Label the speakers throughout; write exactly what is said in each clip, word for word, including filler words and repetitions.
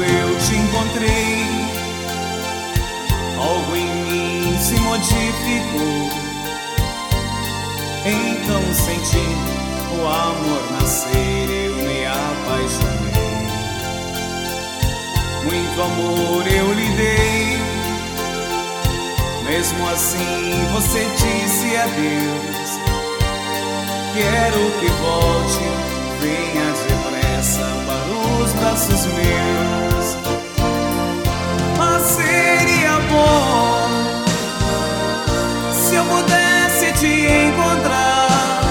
Speaker 1: Quando eu te encontrei, algo em mim se modificou. Então senti o amor nascer, eu me apaixonei. Muito amor eu lhe dei, mesmo assim você disse adeus. Quero que volte, venha depressa para os braços meus. Mas seria bom se eu pudesse te encontrar.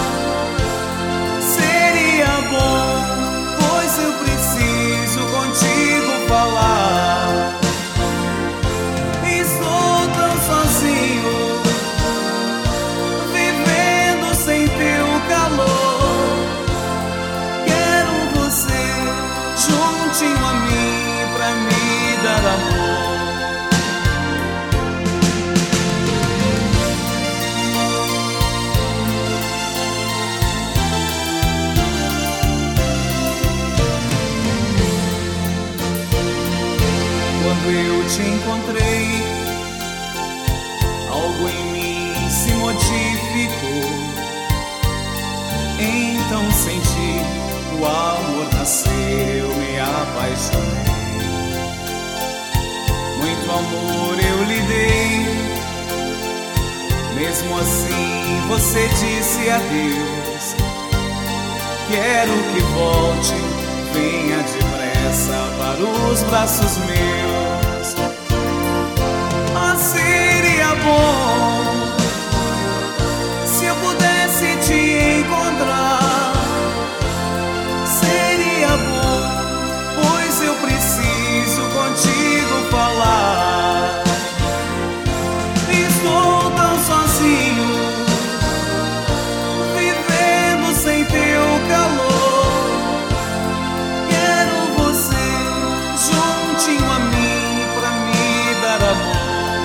Speaker 1: Seria bom, pois eu preciso contigo falar. Estou tão sozinho, vivendo sem teu calor. Quero você juntinho a mim pra me dar amor. Quando eu te encontrei, algo em mim se modificou. Então senti o amor nascer, eu me apaixonei. Muito amor eu lhe dei, mesmo assim você disse adeus. Quero que volte, venha depressa para os braços meus. Ah, seria bom se eu pudesse te encontrar. Seria bom, pois eu preciso contigo falar. Estou tão sozinho, vivendo sem teu calor. Quero você juntinho a mim pra me dar amor.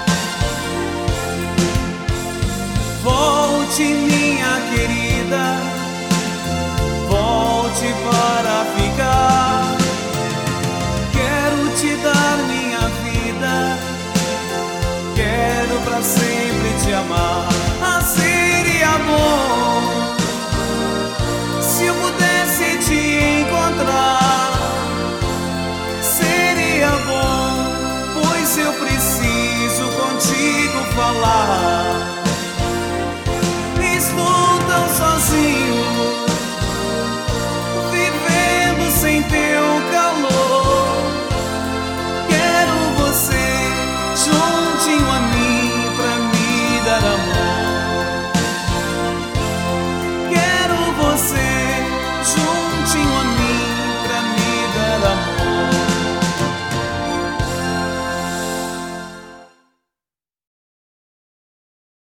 Speaker 1: Volte, minha querida, volte para ficar. Quero te dar minha vida, quero pra sempre te amar. Ah, seria bom se eu pudesse te encontrar. Seria bom, pois eu preciso contigo falar.